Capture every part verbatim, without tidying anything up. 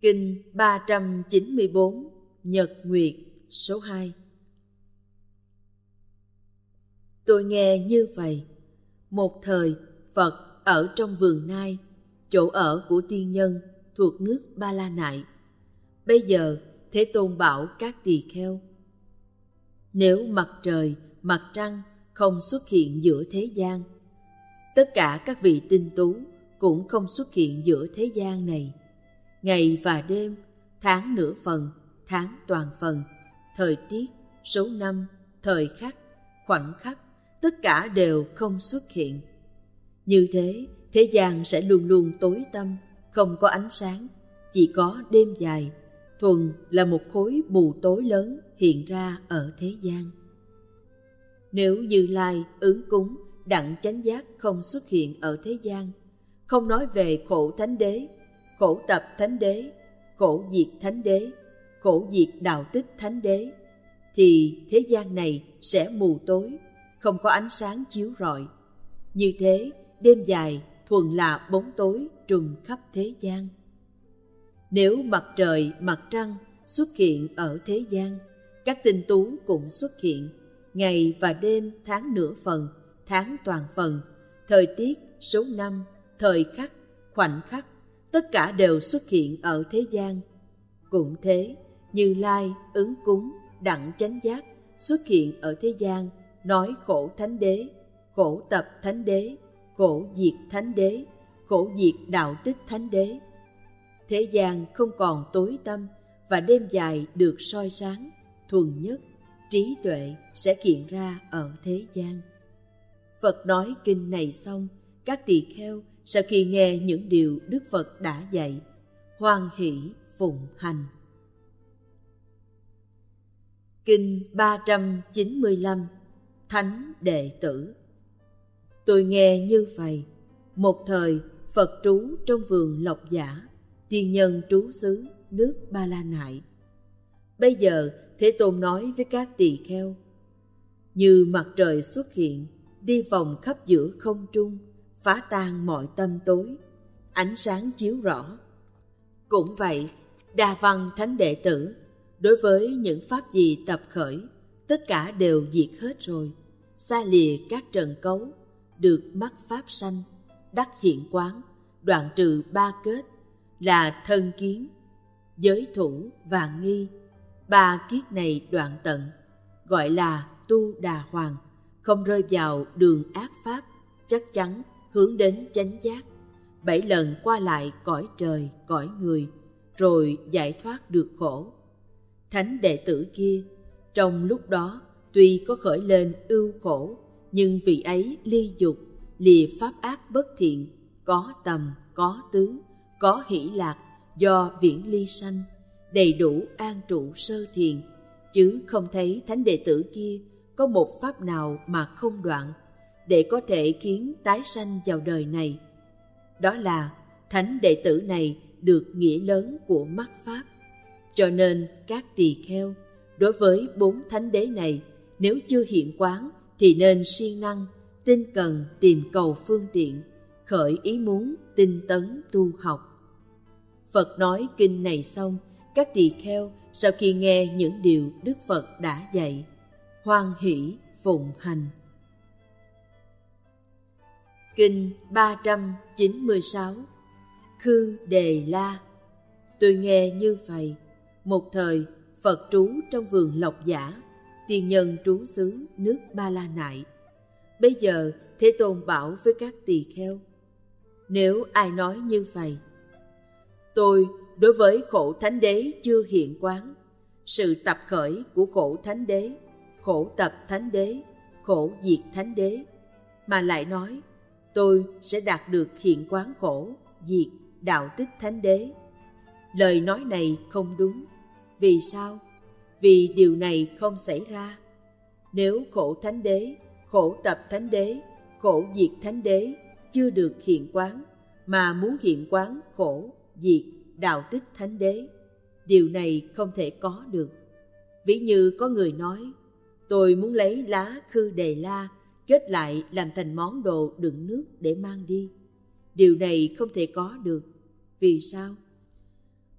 Kinh ba trăm chín mươi bốn, Nhật Nguyệt, số hai. Tôi nghe như vậy. Một thời, Phật ở trong vườn Nai, chỗ ở của tiên nhân thuộc nước Ba La Nại. Bây giờ, Thế Tôn bảo các tỳ kheo: nếu mặt trời, mặt trăng không xuất hiện giữa thế gian, tất cả các vị tinh tú cũng không xuất hiện giữa thế gian này. Ngày và đêm, tháng nửa phần, tháng toàn phần, thời tiết, số năm, thời khắc, khoảnh khắc, tất cả đều không xuất hiện. Như thế, thế gian sẽ luôn luôn tối tăm, không có ánh sáng, chỉ có đêm dài, thuần là một khối mù tối lớn hiện ra ở thế gian. Nếu Như Lai, Ứng Cúng, Đặng Chánh Giác không xuất hiện ở thế gian, không nói về khổ thánh đế, khổ tập thánh đế, khổ diệt thánh đế, khổ diệt đạo tích thánh đế, thì thế gian này sẽ mù tối, không có ánh sáng chiếu rọi. Như thế, đêm dài thuần là bóng tối trùm khắp thế gian. Nếu mặt trời, mặt trăng xuất hiện ở thế gian, các tinh tú cũng xuất hiện. Ngày và đêm, tháng nửa phần, tháng toàn phần, thời tiết, số năm, thời khắc, khoảnh khắc, tất cả đều xuất hiện ở thế gian. Cũng thế, Như Lai, Ứng Cúng, Đặng Chánh Giác xuất hiện ở thế gian, nói khổ thánh đế, khổ tập thánh đế, khổ diệt thánh đế, khổ diệt đạo tích thánh đế. Thế gian không còn tối tăm và đêm dài được soi sáng, thuần nhất, trí tuệ sẽ hiện ra ở thế gian. Phật nói kinh này xong, các tỳ kheo sau khi nghe những điều Đức Phật đã dạy, hoan hỷ phụng hành. Kinh ba trăm chín mươi lăm, Thánh Đệ Tử. Tôi nghe như vậy. Một thời, Phật trú trong vườn Lộc Giả, tiên nhân trú xứ nước Ba La Nại. Bây giờ, Thế Tôn nói với các tỳ kheo: như mặt trời xuất hiện, đi vòng khắp giữa không trung, phá tan mọi tâm tối, ánh sáng chiếu rõ. Cũng vậy, Đa Văn Thánh Đệ Tử, đối với những pháp gì tập khởi, tất cả đều diệt hết rồi, xa lìa các trần cấu, được mắc pháp sanh, đắc hiện quán, đoạn trừ ba kết, là thân kiến, giới thủ và nghi. Ba kiết này đoạn tận, gọi là tu đà hoàng, không rơi vào đường ác pháp, chắc chắn hướng đến chánh giác, bảy lần qua lại cõi trời, cõi người, rồi giải thoát được khổ. Thánh đệ tử kia, trong lúc đó tuy có khởi lên ưu khổ, nhưng vì ấy ly dục, lìa pháp ác bất thiện, có tầm, có tứ, có hỷ lạc, do viễn ly sanh, đầy đủ an trụ sơ thiền, chứ không thấy thánh đệ tử kia có một pháp nào mà không đoạn, để có thể khiến tái sanh vào đời này. Đó là thánh đệ tử này được nghĩa lớn của mắc pháp. Cho nên các tỳ kheo, đối với bốn thánh đế này, nếu chưa hiện quán thì nên siêng năng, tinh cần tìm cầu phương tiện, khởi ý muốn tinh tấn tu học. Phật nói kinh này xong, các tỳ kheo sau khi nghe những điều Đức Phật đã dạy, hoan hỷ phụng hành. Kinh ba trăm chín mươi sáu, Khư Đề La. Tôi nghe như vậy. Một thời, Phật trú trong vườn Lộc Giả, tiên nhân trú xứ nước Ba La Nại. Bây giờ, Thế Tôn bảo với các tỳ kheo: nếu ai nói như vậy: tôi đối với khổ thánh đế chưa hiện quán, sự tập khởi của khổ thánh đế, khổ tập thánh đế, khổ diệt thánh đế, mà lại nói tôi sẽ đạt được hiện quán khổ, diệt, đạo tích thánh đế. Lời nói này không đúng. Vì sao? Vì điều này không xảy ra. Nếu khổ thánh đế, khổ tập thánh đế, khổ diệt thánh đế chưa được hiện quán, mà muốn hiện quán khổ, diệt, đạo tích thánh đế, điều này không thể có được. Ví như có người nói: tôi muốn lấy lá Khư Đề La kết lại làm thành món đồ đựng nước để mang đi. Điều này không thể có được. Vì sao?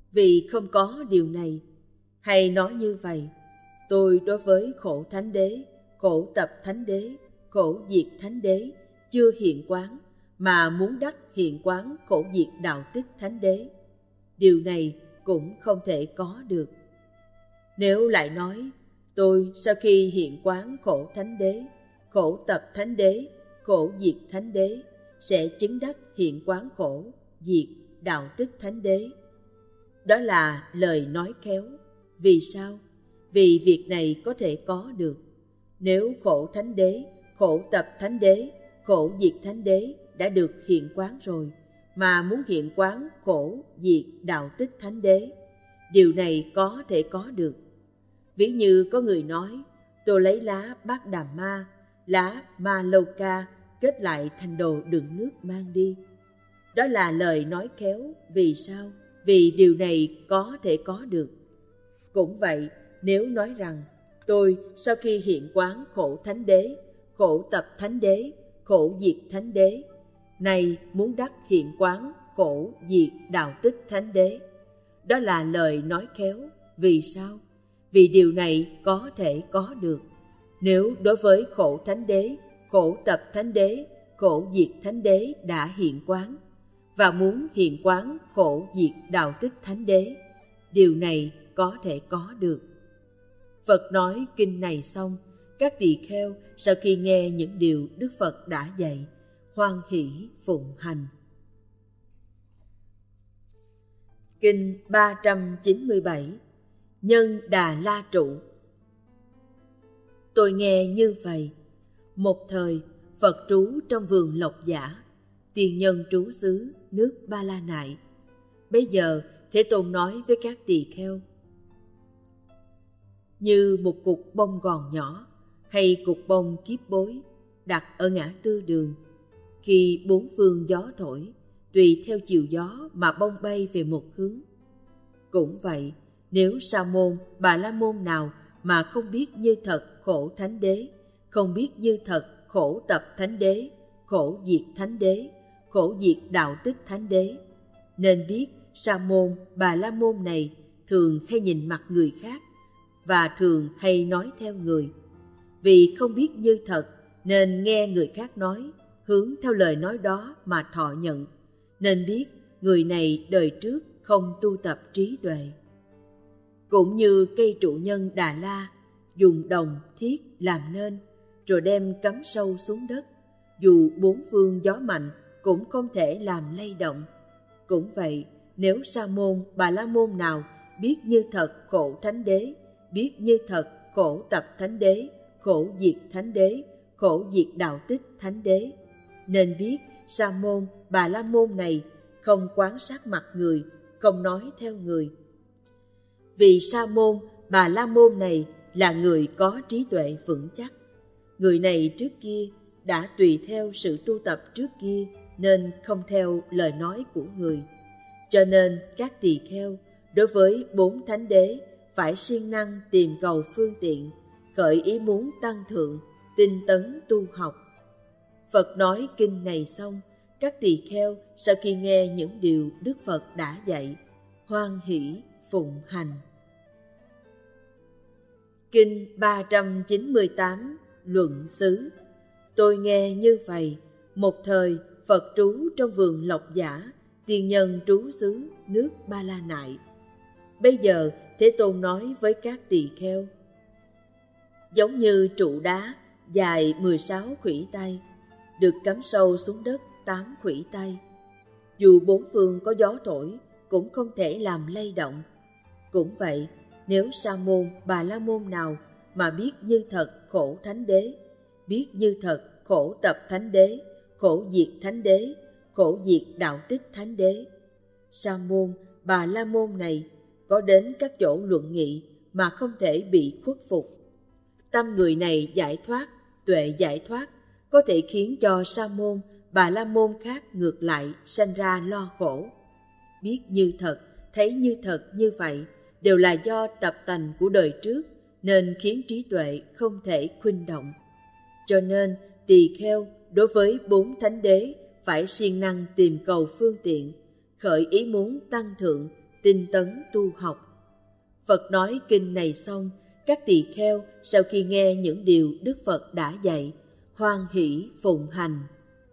Vì không có điều này, hay nói như vậy, tôi đối với khổ thánh đế, khổ tập thánh đế, khổ diệt thánh đế chưa hiện quán, mà muốn đắc hiện quán khổ diệt đạo tích thánh đế. Điều này cũng không thể có được. Nếu lại nói, tôi sau khi hiện quán khổ thánh đế, khổ tập thánh đế, khổ diệt thánh đế, sẽ chứng đắc hiện quán khổ, diệt, đạo tích thánh đế. Đó là lời nói khéo. Vì sao? Vì việc này có thể có được. Nếu khổ thánh đế, khổ tập thánh đế, khổ diệt thánh đế đã được hiện quán rồi, mà muốn hiện quán khổ, diệt, đạo tích thánh đế, điều này có thể có được. Ví như có người nói, tôi lấy lá bát đàm ma, lá ma lâu ca kết lại thành đồ đựng nước mang đi. Đó là lời nói khéo. Vì sao? Vì điều này có thể có được. Cũng vậy, nếu nói rằng, tôi sau khi hiện quán khổ thánh đế, khổ tập thánh đế, khổ diệt thánh đế, này muốn đắc hiện quán khổ, diệt, đạo tích thánh đế. Đó là lời nói khéo. Vì sao? Vì điều này có thể có được. Nếu đối với khổ thánh đế, khổ tập thánh đế, khổ diệt thánh đế đã hiện quán, và muốn hiện quán khổ diệt đạo tích thánh đế, điều này có thể có được. Phật nói kinh này xong, các tỳ kheo sau khi nghe những điều Đức Phật đã dạy, hoan hỷ phụng hành. Kinh ba trăm chín mươi bảy. Nhân Đà La Trụ. Tôi nghe như vậy. Một thời, Phật trú trong vườn Lộc Giả, tiền nhân trú xứ nước Ba La Nại. Bây giờ Thế Tôn nói với các tỳ kheo, như một cục bông gòn nhỏ hay cục bông kiếp bối đặt ở ngã tư đường, khi bốn phương gió thổi, tùy theo chiều gió mà bông bay về một hướng. Cũng vậy, nếu sa môn, bà la môn nào mà không biết như thật khổ thánh đế, không biết như thật khổ tập thánh đế, khổ diệt thánh đế, khổ diệt đạo tích thánh đế, nên biết sa môn, bà la môn này thường hay nhìn mặt người khác và thường hay nói theo người. Vì không biết như thật nên nghe người khác nói, hướng theo lời nói đó mà thọ nhận, nên biết người này đời trước không tu tập trí tuệ. Cũng như cây trụ nhân Đà La dùng đồng thiết làm nên, rồi đem cắm sâu xuống đất, dù bốn phương gió mạnh cũng không thể làm lay động. Cũng vậy, nếu sa môn, bà la môn nào biết như thật khổ thánh đế, biết như thật khổ tập thánh đế, khổ diệt thánh đế, khổ diệt đạo tích thánh đế, nên biết sa môn, bà la môn này không quan sát mặt người, không nói theo người. Vì sa môn, bà la môn này là người có trí tuệ vững chắc. Người này trước kia đã tùy theo sự tu tập trước kia nên không theo lời nói của người. Cho nên các tỳ kheo đối với bốn thánh đế phải siêng năng tìm cầu phương tiện, khởi ý muốn tăng thượng, tinh tấn tu học. Phật nói kinh này xong, các tỳ kheo sau khi nghe những điều Đức Phật đã dạy, hoan hỷ phụng hành. Kinh ba trăm chín mươi tám. Luận xứ. Tôi nghe như vậy. Một thời, Phật trú trong vườn Lộc Giả, tiền nhân trú xứ nước Ba La Nại. Bây giờ, Thế Tôn nói với các tỳ kheo, giống như trụ đá dài mười sáu khuỷu tay, được cắm sâu xuống đất tám khuỷu tay, dù bốn phương có gió thổi cũng không thể làm lay động. Cũng vậy, nếu sa môn, bà la môn nào mà biết như thật khổ thánh đế, biết như thật khổ tập thánh đế, khổ diệt thánh đế, khổ diệt đạo tích thánh đế, sa môn, bà la môn này có đến các chỗ luận nghị mà không thể bị khuất phục. Tâm người này giải thoát, tuệ giải thoát, có thể khiến cho sa môn, bà la môn khác ngược lại sanh ra lo khổ. Biết như thật, thấy như thật như vậy đều là do tập tành của đời trước, nên khiến trí tuệ không thể khuynh động. Cho nên tỳ kheo đối với bốn thánh đế phải siêng năng tìm cầu phương tiện, khởi ý muốn tăng thượng, tinh tấn tu học. Phật nói kinh này xong, các tỳ kheo sau khi nghe những điều Đức Phật đã dạy, hoan hỷ phụng hành.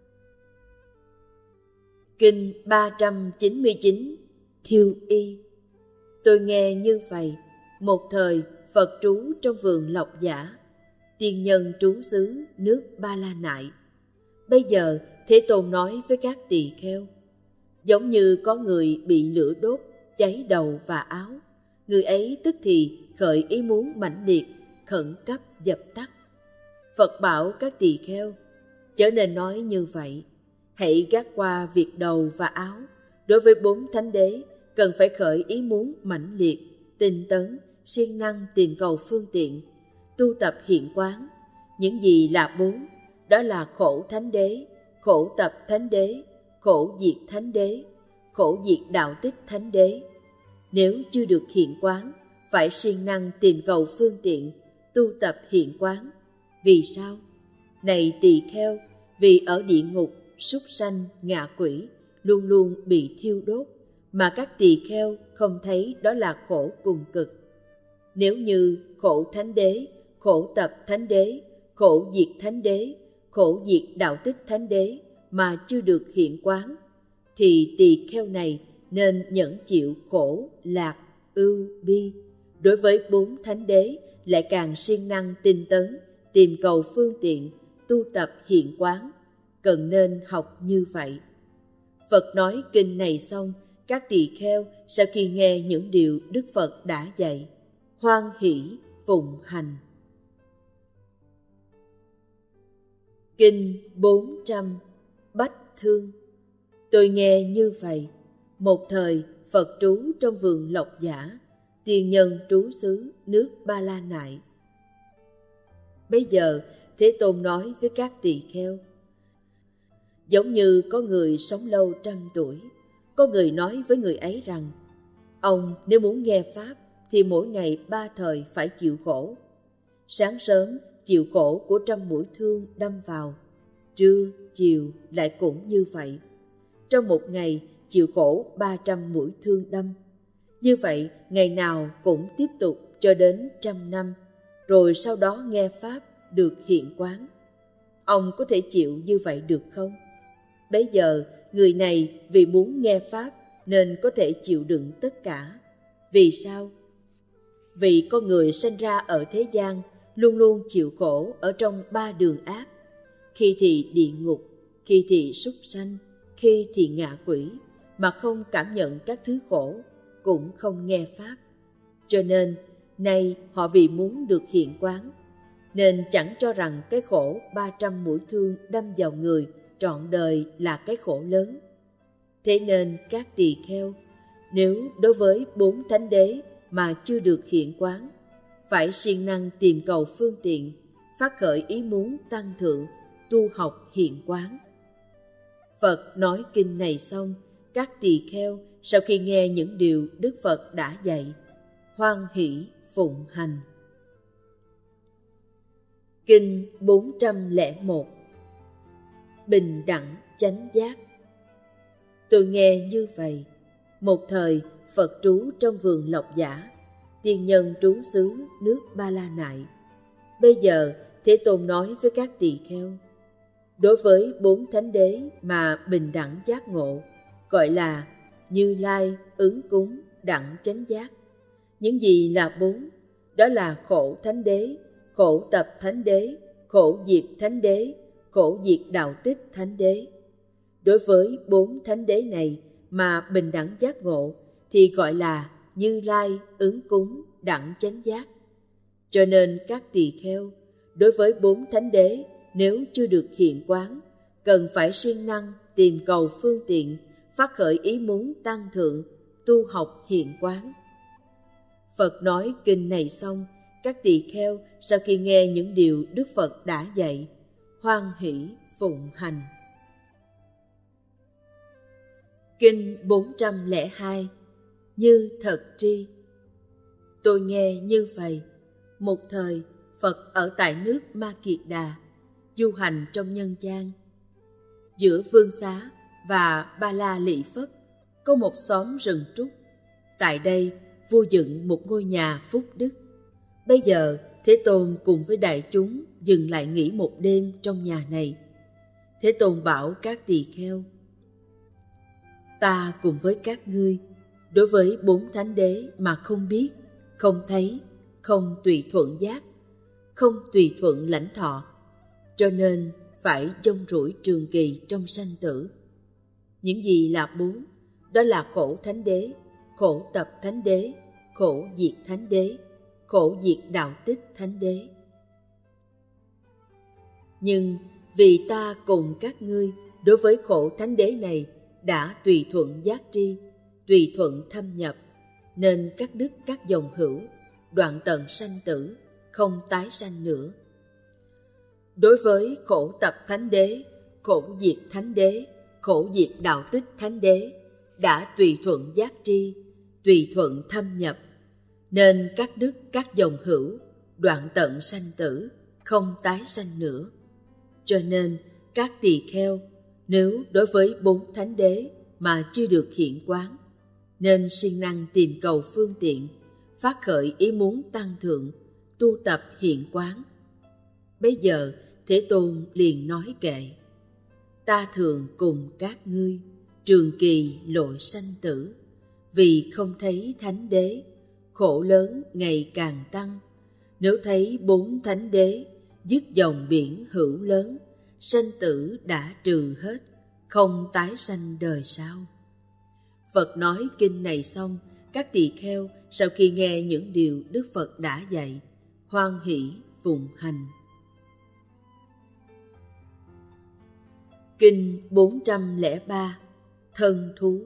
Kinh ba trăm chín mươi chín, Thiêu Y. Tôi nghe như vậy, một thời Phật trú trong vườn Lộc Giả, tiên nhân trú xứ nước Ba La Nại. Bây giờ Thế Tôn nói với các tỳ kheo, giống như có người bị lửa đốt, cháy đầu và áo, người ấy tức thì khởi ý muốn mãnh liệt, khẩn cấp dập tắt. Phật bảo các tỳ kheo, chớ nên nói như vậy, hãy gác qua việc đầu và áo. Đối với bốn thánh đế, cần phải khởi ý muốn mãnh liệt, tinh tấn, siêng năng tìm cầu phương tiện, tu tập hiện quán. Những gì là bốn? Đó là khổ thánh đế, khổ tập thánh đế, khổ diệt thánh đế, khổ diệt đạo tích thánh đế. Nếu chưa được hiện quán, phải siêng năng tìm cầu phương tiện, tu tập hiện quán. Vì sao? Này tỳ kheo, vì ở địa ngục, súc sanh, ngạ quỷ luôn luôn bị thiêu đốt, mà các tỳ kheo không thấy đó là khổ cùng cực. Nếu như khổ thánh đế, khổ tập thánh đế, khổ diệt thánh đế, khổ diệt đạo tích thánh đế mà chưa được hiện quán, thì tỳ kheo này nên nhẫn chịu khổ, lạc, ưu, bi. Đối với bốn thánh đế lại càng siêng năng tinh tấn, tìm cầu phương tiện, tu tập hiện quán, cần nên học như vậy. Phật nói kinh này xong, các tỳ kheo sau khi nghe những điều Đức Phật đã dạy, hoan hỷ phụng hành. Kinh bốn trăm, Bách Thương. Tôi nghe như vậy, một thời Phật trú trong vườn Lộc Giả, tiên nhân trú xứ nước Ba La Nại. Bây giờ Thế Tôn nói với các tỳ kheo, giống như có người sống lâu trăm tuổi, có người nói với người ấy rằng, ông nếu muốn nghe Pháp thì mỗi ngày ba thời phải chịu khổ. Sáng sớm chịu khổ của trăm mũi thương đâm vào, trưa, chiều lại cũng như vậy. Trong một ngày chịu khổ ba trăm mũi thương đâm. Như vậy ngày nào cũng tiếp tục cho đến trăm năm, rồi sau đó nghe Pháp được hiện quán. Ông có thể chịu như vậy được không? Bấy giờ người này vì muốn nghe Pháp nên có thể chịu đựng tất cả. Vì sao? Vì con người sinh ra ở thế gian luôn luôn chịu khổ ở trong ba đường ác. Khi thì địa ngục, khi thì súc sanh, khi thì ngạ quỷ, mà không cảm nhận các thứ khổ, cũng không nghe Pháp. Cho nên, nay họ vì muốn được hiện quán, nên chẳng cho rằng cái khổ ba trăm mũi thương đâm vào người trọn đời là cái khổ lớn. Thế nên các tỳ kheo, nếu đối với bốn thánh đế mà chưa được hiện quán, phải siêng năng tìm cầu phương tiện, phát khởi ý muốn tăng thượng, tu học hiện quán. Phật nói kinh này xong, các tỳ kheo sau khi nghe những điều Đức Phật đã dạy, hoan hỷ phụng hành. Kinh bốn trăm lẻ một, Bình đẳng chánh giác. Tôi nghe như vậy, một thời Phật trú trong vườn Lộc Giả, tiên nhân trú xứ nước Ba La Nại. Bây giờ Thế Tôn nói với các tỳ kheo, đối với bốn thánh đế mà bình đẳng giác ngộ, gọi là Như Lai, Ứng Cúng, Đẳng Chánh Giác. Những gì là bốn? Đó là khổ thánh đế, khổ tập thánh đế, khổ diệt thánh đế, khổ diệt đạo tích thánh đế. Đối với bốn thánh đế này mà bình đẳng giác ngộ thì gọi là Như Lai, Ứng Cúng, Đẳng Chánh Giác. Cho nên các tỳ kheo, đối với bốn thánh đế nếu chưa được hiện quán, cần phải siêng năng tìm cầu phương tiện, phát khởi ý muốn tăng thượng, tu học hiện quán. Phật nói kinh này xong, các tỳ kheo sau khi nghe những điều Đức Phật đã dạy, hoan hỷ phụng hành. Kinh bốn trăm lẻ hai, Như Thật Tri. Tôi nghe như vậy, một thời Phật ở tại nước Ma Kiệt Đà, du hành trong nhân gian. Giữa Vương Xá và Ba La Lị Phất có một xóm rừng trúc. Tại đây, vua dựng một ngôi nhà phúc đức. Bây giờ, Thế Tôn cùng với đại chúng dừng lại nghỉ một đêm trong nhà này. Thế Tôn bảo các tỳ kheo: Ta cùng với các ngươi, đối với bốn thánh đế mà không biết, không thấy, không tùy thuận giác, không tùy thuận lãnh thọ, cho nên phải dông rủi trường kỳ trong sanh tử. Những gì là bốn? Đó là khổ thánh đế, khổ tập thánh đế, khổ diệt thánh đế, khổ diệt đạo tích thánh đế. Nhưng vì ta cùng các ngươi đối với khổ thánh đế này đã tùy thuận giác tri, tùy thuận thâm nhập, nên cắt đứt các dòng hữu, đoạn tận sanh tử, không tái sanh nữa. Đối với khổ tập thánh đế, khổ diệt thánh đế, khổ diệt đạo tích thánh đế đã tùy thuận giác tri, tùy thuận thâm nhập, nên cắt đứt các dòng hữu, đoạn tận sanh tử, không tái sanh nữa. Cho nên các tỳ kheo, nếu đối với bốn thánh đế mà chưa được hiện quán, nên siêng năng tìm cầu phương tiện, phát khởi ý muốn tăng thượng, tu tập hiện quán. Bây giờ Thế Tôn liền nói kệ: Ta thường cùng các ngươi trường kỳ lội sanh tử, vì không thấy thánh đế, khổ lớn ngày càng tăng. Nếu thấy bốn thánh đế, dứt dòng biển hữu lớn, sanh tử đã trừ hết, không tái sanh đời sau. Phật nói kinh này xong, các tỳ kheo sau khi nghe những điều Đức Phật đã dạy, hoan hỷ phụng hành. Kinh bốn trăm lẻ ba. Thân thú.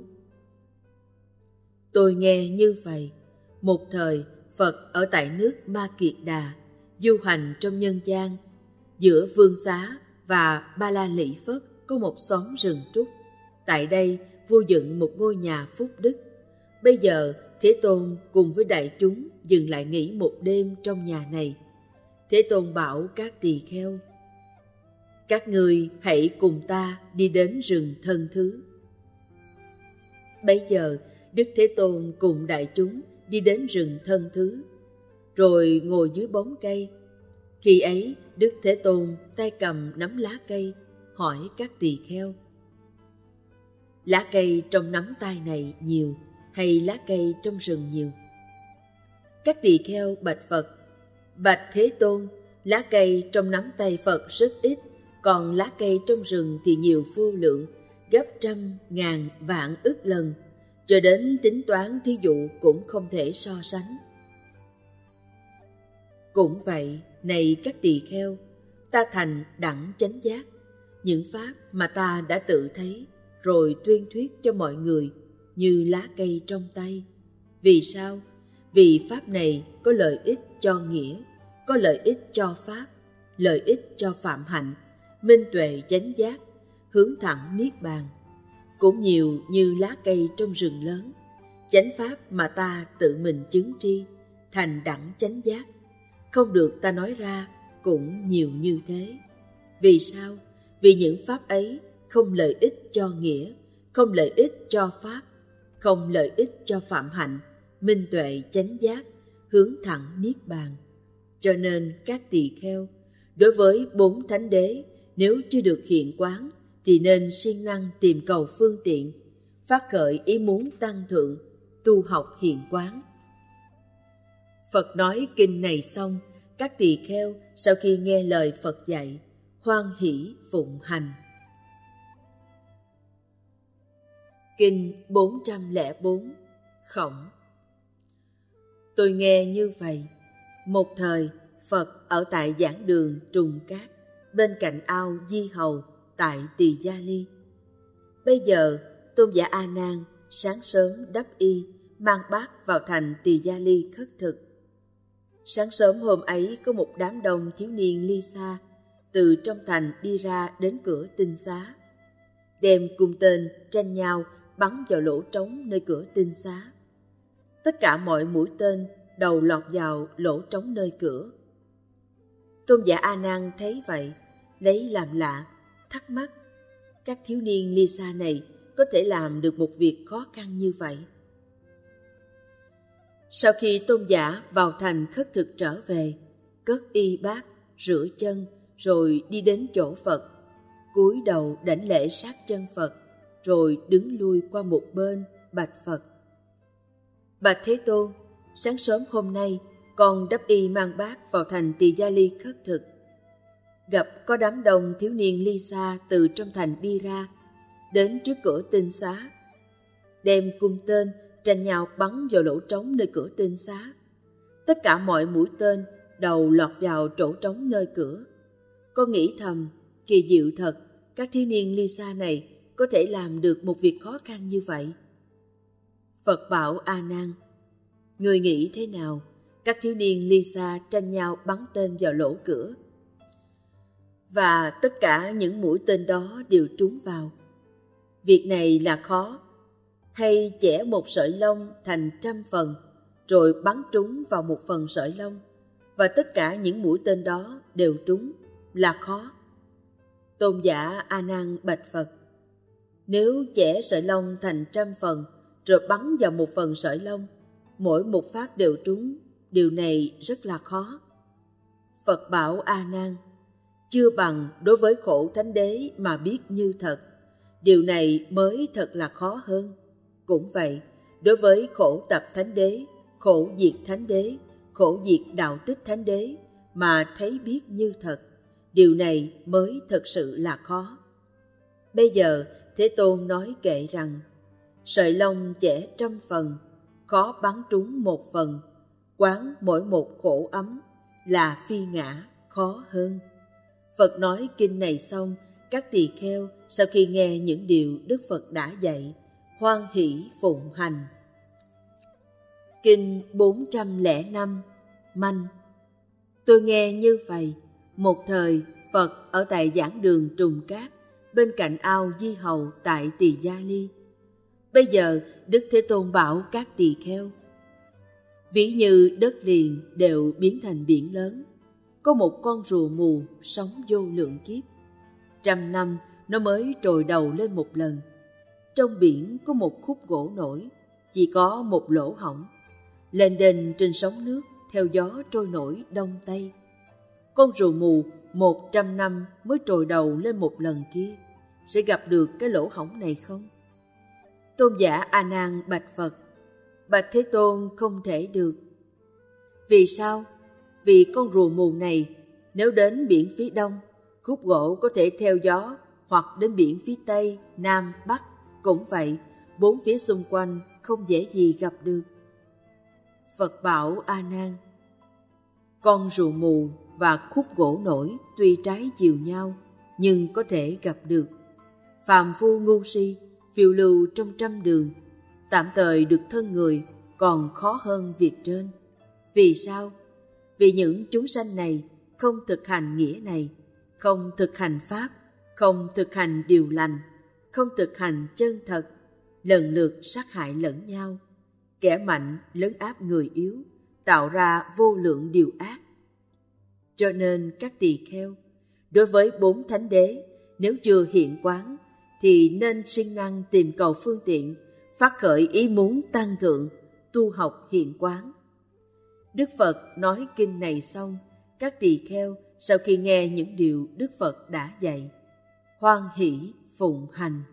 Tôi nghe như vậy, một thời Phật ở tại nước Ma Kiệt Đà, du hành trong nhân gian. Giữa Vương Xá và Ba La Lị Phất có một xóm rừng trúc. Tại đây, vua dựng một ngôi nhà phúc đức. Bây giờ, Thế Tôn cùng với đại chúng dừng lại nghỉ một đêm trong nhà này. Thế Tôn bảo các tỳ kheo: Các ngươi hãy cùng ta đi đến rừng Thân Thứ. Bây giờ, Đức Thế Tôn cùng đại chúng đi đến rừng Thân Thứ, rồi ngồi dưới bóng cây. Khi ấy, Đức Thế Tôn tay cầm nắm lá cây, hỏi các tỳ kheo: Lá cây trong nắm tay này nhiều, hay lá cây trong rừng nhiều? Các tỳ kheo bạch Phật: Bạch Thế Tôn, lá cây trong nắm tay Phật rất ít, còn lá cây trong rừng thì nhiều vô lượng, gấp trăm, ngàn, vạn ức lần, cho đến tính toán thí dụ cũng không thể so sánh. Cũng vậy, này các tỳ kheo, ta thành đẳng chánh giác, những pháp mà ta đã tự thấy, rồi tuyên thuyết cho mọi người như lá cây trong tay. Vì sao? Vì pháp này có lợi ích cho nghĩa, có lợi ích cho pháp, lợi ích cho phạm hạnh, minh tuệ chánh giác, hướng thẳng niết bàn. Cũng nhiều như lá cây trong rừng lớn, chánh pháp mà ta tự mình chứng tri, thành đẳng chánh giác, không được ta nói ra cũng nhiều như thế. Vì sao? Vì những pháp ấy không lợi ích cho nghĩa, không lợi ích cho pháp, không lợi ích cho phạm hạnh, minh tuệ chánh giác, hướng thẳng niết bàn. Cho nên các tỳ kheo, đối với bốn thánh đế, nếu chưa được hiện quán, thì nên siêng năng tìm cầu phương tiện, phát khởi ý muốn tăng thượng, tu học hiện quán. Phật nói kinh này xong, các tỳ kheo sau khi nghe lời Phật dạy, hoan hỷ phụng hành. Kinh bốn trăm lẻ bốn. Khổng. Tôi nghe như vậy, một thời Phật ở tại giảng đường Trùng Cát, bên cạnh ao Di Hầu tại Tỳ Gia Ly. Bây giờ Tôn giả A Nan sáng sớm đắp y, mang bát vào thành Tỳ Gia Ly khất thực. Sáng sớm hôm ấy có một đám đông thiếu niên ly xa từ trong thành đi ra đến cửa tinh xá, đem cung tên tranh nhau bắn vào lỗ trống nơi cửa tinh xá. Tất cả mọi mũi tên đầu lọt vào lỗ trống nơi cửa. Tôn giả A Nan thấy vậy, lấy làm lạ, thắc mắc: các thiếu niên ly xa này có thể làm được một việc khó khăn như vậy? Sau khi tôn giả vào thành khất thực trở về, cất y bát, rửa chân, rồi đi đến chỗ Phật, cúi đầu đảnh lễ sát chân Phật, rồi đứng lui qua một bên, bạch Phật: Bạch Thế Tôn, sáng sớm hôm nay, con đắp y mang bát vào thành Tỳ Gia Ly khất thực. Gặp có đám đông thiếu niên ly xa từ trong thành đi ra, đến trước cửa tinh xá, đem cung tên tranh nhau bắn vào lỗ trống nơi cửa tinh xá. Tất cả mọi mũi tên đầu lọt vào chỗ trống nơi cửa. Con nghĩ thầm, kỳ diệu thật, các thiếu niên ly xa này có thể làm được một việc khó khăn như vậy. Phật bảo A Nan: Người nghĩ thế nào? Các thiếu niên ly xa tranh nhau bắn tên vào lỗ cửa, và tất cả những mũi tên đó đều trúng vào. Việc này là khó, hay chẻ một sợi lông thành trăm phần, rồi bắn trúng vào một phần sợi lông, và tất cả những mũi tên đó đều trúng, là khó? Tôn giả A Nan bạch Phật: Nếu chẻ sợi lông thành trăm phần, rồi bắn vào một phần sợi lông, mỗi một phát đều trúng, điều này rất là khó. Phật bảo A Nan: Chưa bằng đối với khổ thánh đế mà biết như thật, điều này mới thật là khó hơn. Cũng vậy, đối với khổ tập thánh đế, khổ diệt thánh đế, khổ diệt đạo tích thánh đế mà thấy biết như thật, điều này mới thật sự là khó. Bây giờ Thế Tôn nói kệ rằng: Sợi lông chẻ trăm phần, khó bắn trúng một phần, quán mỗi một khổ ấm, là phi ngã, khó hơn. Phật nói kinh này xong, các tỳ kheo sau khi nghe những điều Đức Phật đã dạy, hoan hỷ phụng hành. Kinh bốn trăm lẻ năm Manh. Tôi nghe như vậy, một thời Phật ở tại giảng đường Trùng Cát, bên cạnh ao Di Hầu tại Tỳ Gia Ly. Bây giờ Đức Thế Tôn bảo các tỳ kheo: Ví như đất liền đều biến thành biển lớn, có một con rùa mù sống vô lượng kiếp, trăm năm nó mới trồi đầu lên một lần. Trong biển có một khúc gỗ nổi, chỉ có một lỗ hổng, lênh đênh trên sóng nước theo gió trôi nổi đông tây. Con rùa mù một trăm năm mới trồi đầu lên một lần kia, sẽ gặp được cái lỗ hổng này không? Tôn giả A Nan bạch Phật: Bạch Thế Tôn, không thể được. Vì sao? Vì con rùa mù này nếu đến biển phía đông, khúc gỗ có thể theo gió, hoặc đến biển phía tây, nam, bắc, cũng vậy, bốn phía xung quanh không dễ gì gặp được. Phật bảo A Nan: Con rùa mù và khúc gỗ nổi tuy trái chiều nhau, nhưng có thể gặp được. Phàm phu ngu si phiêu lưu trong trăm đường, tạm thời được thân người còn khó hơn việc trên. Vì sao? Vì những chúng sanh này không thực hành nghĩa này, không thực hành pháp, không thực hành điều lành, không thực hành chân thật, lần lượt sát hại lẫn nhau, kẻ mạnh lấn áp người yếu, tạo ra vô lượng điều ác. Cho nên các tỳ kheo, đối với bốn thánh đế, nếu chưa hiện quán, thì nên siêng năng tìm cầu phương tiện, phát khởi ý muốn tăng thượng, tu học hiện quán. Đức Phật nói kinh này xong, các tỳ kheo sau khi nghe những điều Đức Phật đã dạy, hoan hỷ phụng hành.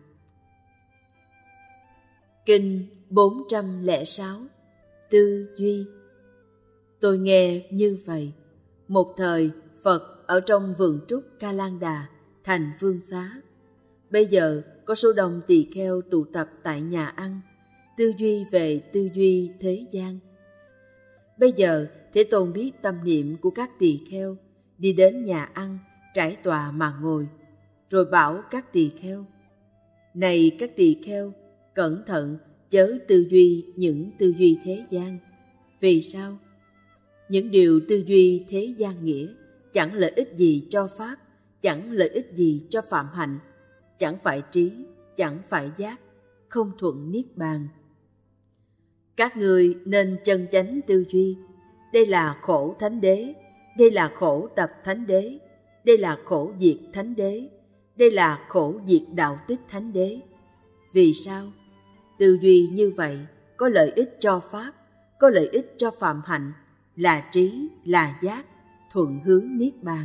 Kinh bốn trăm lẻ sáu Tư Duy. Tôi nghe như vậy, một thời Phật ở trong vườn trúc Ca Lan Đà, thành Vương Xá. Bây giờ có số đông tỳ kheo tụ tập tại nhà ăn, tư duy về tư duy thế gian. Bây giờ Thế Tôn biết tâm niệm của các tỳ kheo, đi đến nhà ăn, trải tòa mà ngồi, rồi bảo các tỳ kheo: Này các tỳ kheo, cẩn thận chớ tư duy những tư duy thế gian. Vì sao? Những điều tư duy thế gian nghĩa chẳng lợi ích gì cho pháp, chẳng lợi ích gì cho phạm hạnh, chẳng phải trí, chẳng phải giác, không thuận niết bàn. Các người nên chân chánh tư duy, đây là khổ thánh đế, đây là khổ tập thánh đế, đây là khổ diệt thánh đế, đây là khổ diệt đạo tích thánh đế. Vì sao? Tư duy như vậy có lợi ích cho pháp, có lợi ích cho phạm hạnh, là trí, là giác, thuận hướng niết bàn.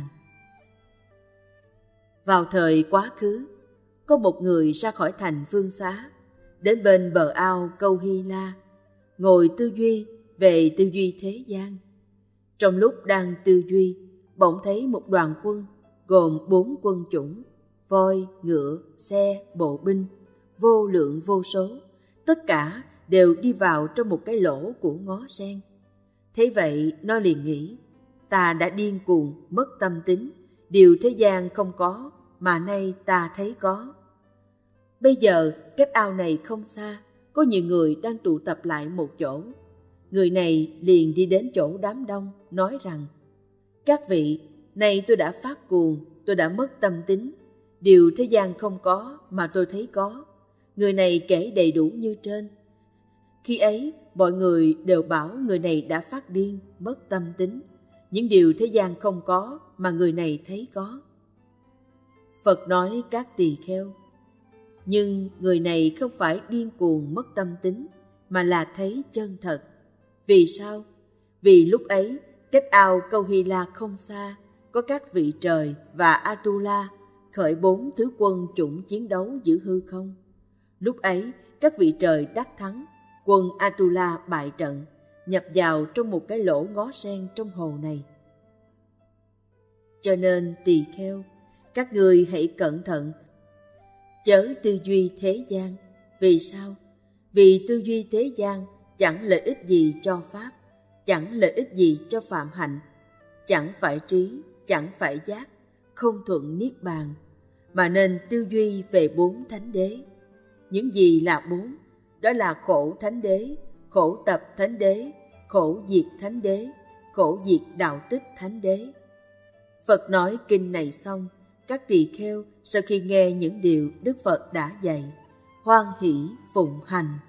Vào thời quá khứ, có một người ra khỏi thành Vương Xá, đến bên bờ ao Câu Hy La, ngồi tư duy về tư duy thế gian. Trong lúc đang tư duy, bỗng thấy một đoàn quân gồm bốn quân chủng: voi, ngựa, xe, bộ binh, vô lượng vô số, tất cả đều đi vào trong một cái lỗ của ngó sen. Thế vậy nó liền nghĩ, ta đã điên cuồng, mất tâm tính, điều thế gian không có mà nay ta thấy có. Bây giờ cách ao này không xa, có nhiều người đang tụ tập lại một chỗ. Người này liền đi đến chỗ đám đông, nói rằng: các vị, nay tôi đã phát cuồng, tôi đã mất tâm tính, điều thế gian không có mà tôi thấy có. Người này kể đầy đủ như trên. Khi ấy, mọi người đều bảo người này đã phát điên, mất tâm tính, những điều thế gian không có mà người này thấy có. Phật nói các tỳ kheo, nhưng người này không phải điên cuồng mất tâm tính, mà là thấy chân thật. Vì sao? Vì lúc ấy, cách ao Câu Hy La không xa, có các vị trời và Atula khởi bốn thứ quân chủng chiến đấu giữ hư không. Lúc ấy, các vị trời đắc thắng, quân Atula bại trận, nhập vào trong một cái lỗ ngó sen trong hồ này. Cho nên tỳ kheo, các ngươi hãy cẩn thận, chớ tư duy thế gian. Vì sao? Vì tư duy thế gian chẳng lợi ích gì cho Pháp, chẳng lợi ích gì cho phạm hạnh, chẳng phải trí, chẳng phải giác, không thuận niết bàn, mà nên tư duy về bốn thánh đế. Những gì là bốn? Đó là khổ thánh đế, khổ tập thánh đế, khổ diệt thánh đế, khổ diệt đạo tích thánh đế. Phật nói kinh này xong, các tỳ kheo sau khi nghe những điều Đức Phật đã dạy, hoan hỷ phụng hành.